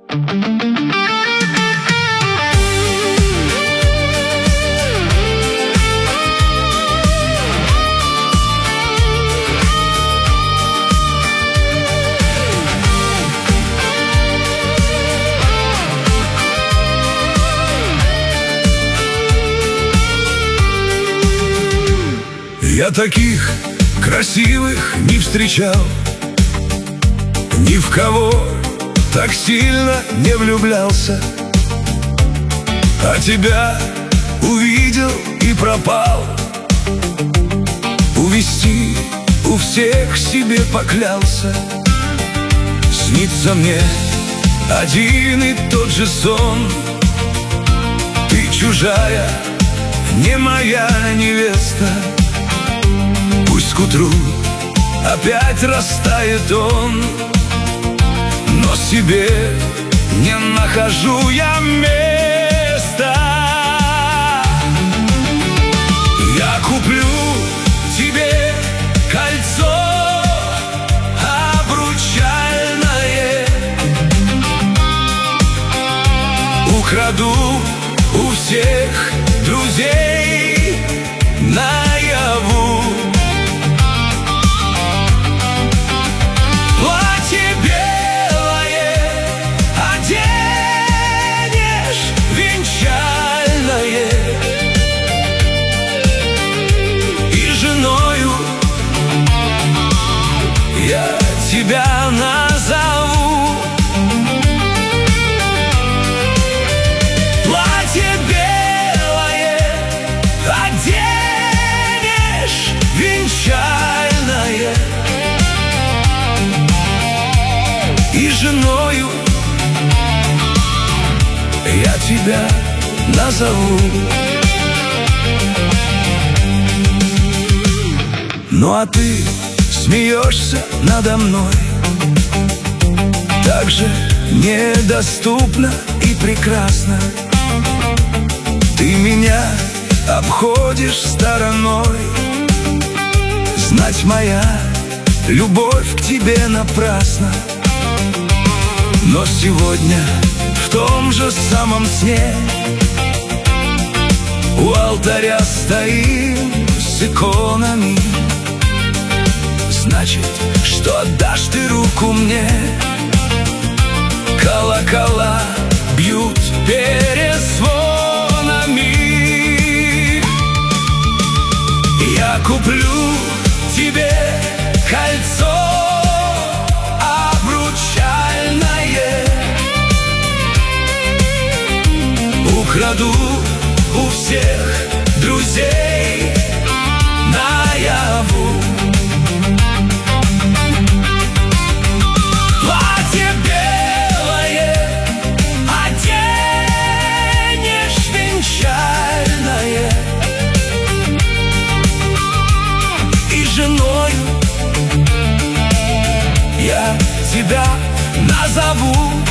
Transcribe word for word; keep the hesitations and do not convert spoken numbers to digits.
Я таких красивых не встречал, ни в кого так сильно не влюблялся. А тебя увидел и пропал. Увести у всех себе поклялся. Снится мне один и тот же сон. Ты чужая, не моя невеста. Пусть к утру опять растает он, но себе не нахожу я места. Я куплю тебе кольцо обручальное, украду у всех друзей наяву. Платье белое оденешь венчальное, и женою я тебя назову. Платье белое оденешь венчальное, и женою я тебя назову. Ну а ты смеешься надо мной, так же недоступно и прекрасно. Ты меня обходишь стороной. Знать, моя любовь к тебе напрасна. Но сегодня в том же самом сне у алтаря стоим с иконами. Значит, что отдашь ты руку мне. Колокола бьют перезвонами. Я куплю тебе кольцо обручальное, украду у всех друзей наяву. Платье белое оденешь венчальное, и женою я тебя назову.